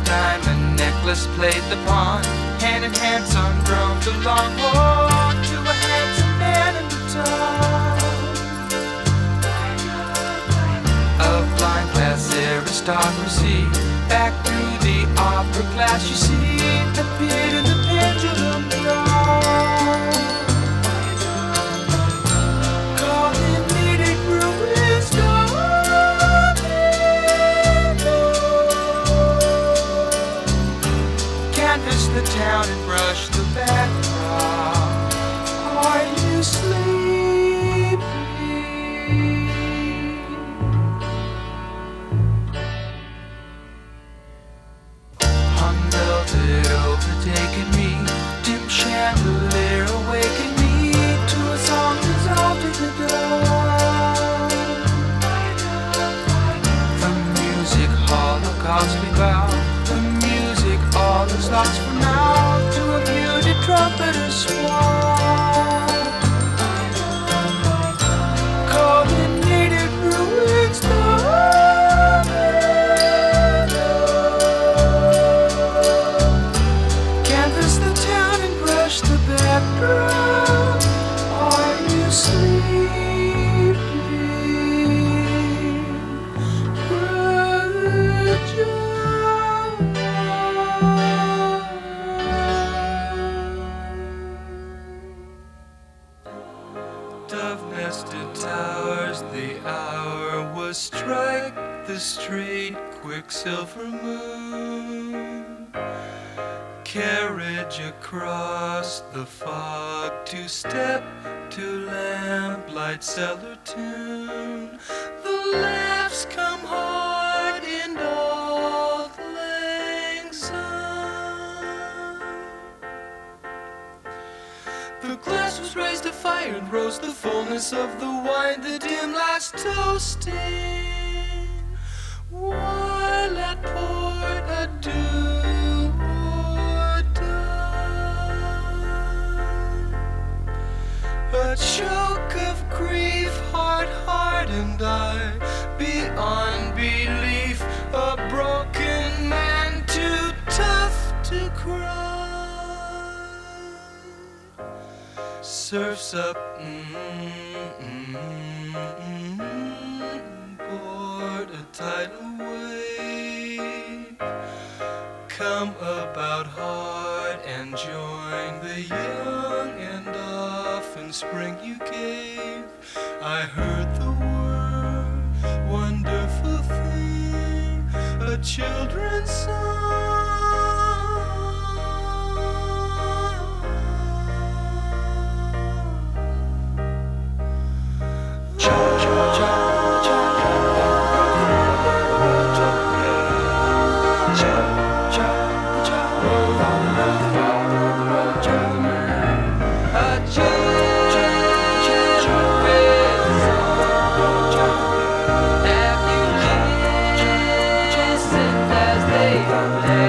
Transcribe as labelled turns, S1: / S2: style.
S1: diamond necklace played the pawn. Hand in hand, son drummed along. Oh, to a handsome man in the town. Of blind glass aristocracy, back through the opera glass, you see the pit and the pendulum drawn. Calling needed ruins gone. Canvas the town and brush the backdrop. Are you sleeping? Hung velvet overtaken me, dim chandelier awakened me to a song dissolved in the dark. The music holocaust we bow. The music all is lost for now to a muted trumpeter's swan. Calling native ruins down. Canvas the town and brush the background. Are you sleeping, Brother John? Dove-nested towers, the hour was strike the straight quicksilver moon. Carriage across the fog, two-step to lamplight cellar tune. The laughs come hard in Auld Lang Syne. The glass was raised to fire and rose the fullness of the wine, the dim last toasting, while at port adieu or die. A choke of grief, heart hardened I, beyond belief, a broken man too tough to cry. Surfs up, board a tidal wave. Come about hard and join the young, and often spring you gave. I heard the word, wonderful thing, a children's song. Have you listened as they play?